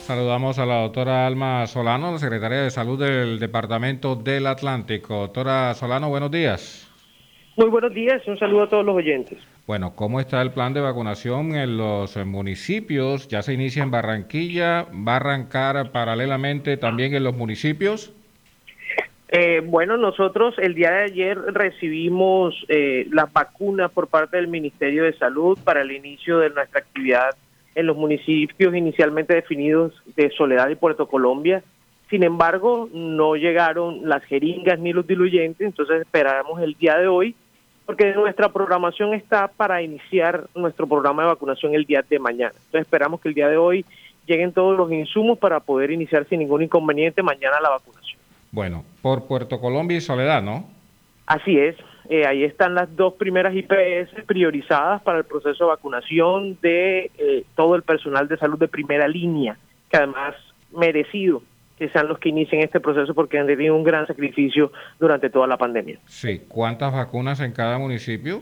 Saludamos a la doctora Alma Solano, la secretaria de Salud del Departamento del Atlántico. Doctora Solano, buenos días. Muy buenos días, un saludo a todos los oyentes. Bueno, ¿cómo está el plan de vacunación en los municipios? Ya se inicia en Barranquilla, ¿va a arrancar paralelamente también en los municipios? Bueno, nosotros el día de ayer recibimos las vacunas por parte del Ministerio de Salud para el inicio de nuestra actividad en los municipios inicialmente definidos de Soledad y Puerto Colombia. Sin embargo, no llegaron las jeringas ni los diluyentes, entonces esperamos el día de hoy, porque nuestra programación está para iniciar nuestro programa de vacunación el día de mañana. Entonces esperamos que el día de hoy lleguen todos los insumos para poder iniciar sin ningún inconveniente mañana la vacunación. Bueno, por Puerto Colombia y Soledad, ¿no? Así es, ahí están las dos primeras IPS priorizadas para el proceso de vacunación de todo el personal de salud de primera línea, que además merecido que sean los que inicien este proceso porque han tenido un gran sacrificio durante toda la pandemia. Sí, ¿cuántas vacunas en cada municipio?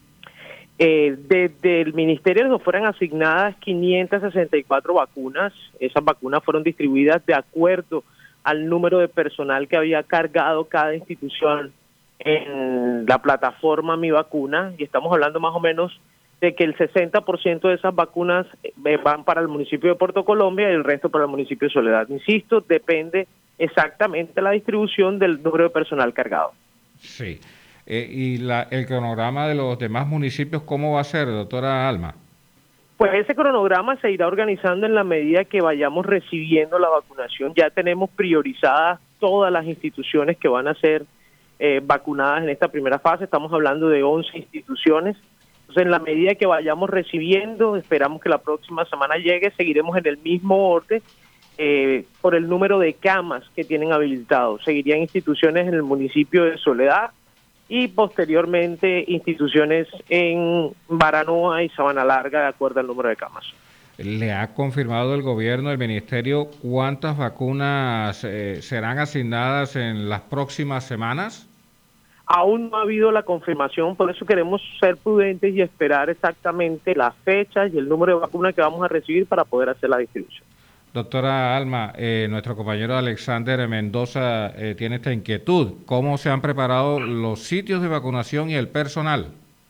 Desde el ministerio nos fueron asignadas 564 vacunas, esas vacunas fueron distribuidas de acuerdo al número de personal que había cargado cada institución en la plataforma Mi Vacuna, y estamos hablando más o menos de que el 60% de esas vacunas van para el municipio de Puerto Colombia y el resto para el municipio de Soledad. Insisto, depende exactamente la distribución del número de personal cargado. Sí. ¿Y el cronograma de los demás municipios cómo va a ser, doctora Alma? Pues ese cronograma se irá organizando en la medida que vayamos recibiendo la vacunación. Ya tenemos priorizadas todas las instituciones que van a ser vacunadas en esta primera fase. Estamos hablando de 11 instituciones. Entonces, en la medida que vayamos recibiendo, esperamos que la próxima semana llegue, seguiremos en el mismo orden por el número de camas que tienen habilitados. Seguirían instituciones en el municipio de Soledad y posteriormente instituciones en Baranoa y Sabana Larga de acuerdo al número de camas. ¿Le ha confirmado el gobierno, el ministerio, cuántas vacunas serán asignadas en las próximas semanas? Aún no ha habido la confirmación, por eso queremos ser prudentes y esperar exactamente las fechas y el número de vacunas que vamos a recibir para poder hacer la distribución. Doctora Alma, nuestro compañero Alexander Mendoza tiene esta inquietud. ¿Cómo se han preparado los sitios de vacunación y el personal?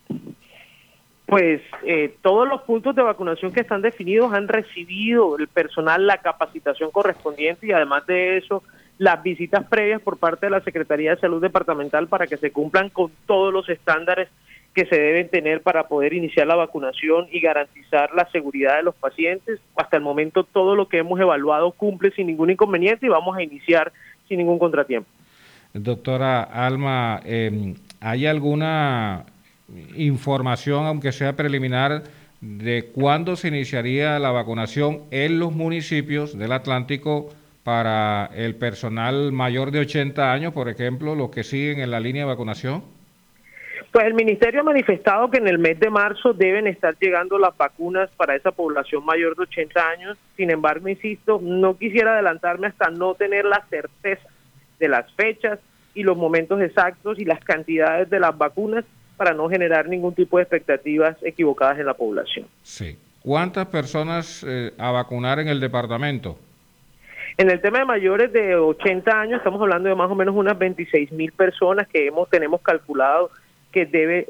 Pues todos los puntos de vacunación que están definidos han recibido el personal la capacitación correspondiente y además de eso las visitas previas por parte de la Secretaría de Salud Departamental para que se cumplan con todos los estándares que se deben tener para poder iniciar la vacunación y garantizar la seguridad de los pacientes. Hasta el momento todo lo que hemos evaluado cumple sin ningún inconveniente y vamos a iniciar sin ningún contratiempo. Doctora Alma, ¿hay alguna información, aunque sea preliminar, de cuándo se iniciaría la vacunación en los municipios del Atlántico para el personal mayor de 80 años, por ejemplo, los que siguen en la línea de vacunación? Pues el Ministerio ha manifestado que en el mes de marzo deben estar llegando las vacunas para esa población mayor de 80 años. Sin embargo, insisto, no quisiera adelantarme hasta no tener la certeza de las fechas y los momentos exactos y las cantidades de las vacunas para no generar ningún tipo de expectativas equivocadas en la población. Sí. ¿Cuántas personas a vacunar en el departamento? En el tema de mayores de 80 años estamos hablando de más o menos unas 26.000 personas que tenemos calculado que debe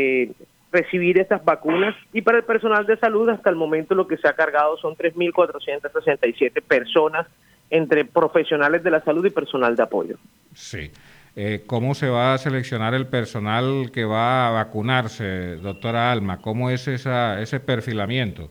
recibir estas vacunas, y para el personal de salud hasta el momento lo que se ha cargado son 3.467 personas entre profesionales de la salud y personal de apoyo. Sí. ¿Cómo se va a seleccionar el personal que va a vacunarse, doctora Alma? ¿Cómo es ese perfilamiento?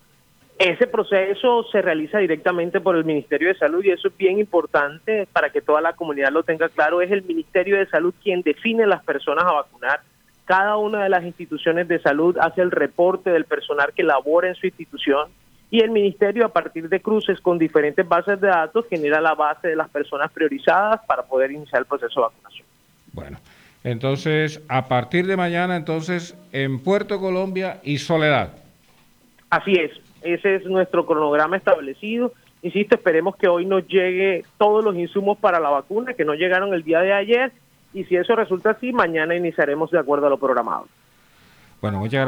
Ese proceso se realiza directamente por el Ministerio de Salud y eso es bien importante para que toda la comunidad lo tenga claro. Es el Ministerio de Salud quien define las personas a vacunar. Cada una de las instituciones de salud hace el reporte del personal que labora en su institución y el Ministerio, a partir de cruces con diferentes bases de datos, genera la base de las personas priorizadas para poder iniciar el proceso de vacunación. Bueno, entonces, a partir de mañana, entonces, en Puerto Colombia y Soledad. Así es. Ese es nuestro cronograma establecido. Insisto, esperemos que hoy nos llegue todos los insumos para la vacuna que no llegaron el día de ayer y si eso resulta así, mañana iniciaremos de acuerdo a lo programado. Bueno, muchas gracias.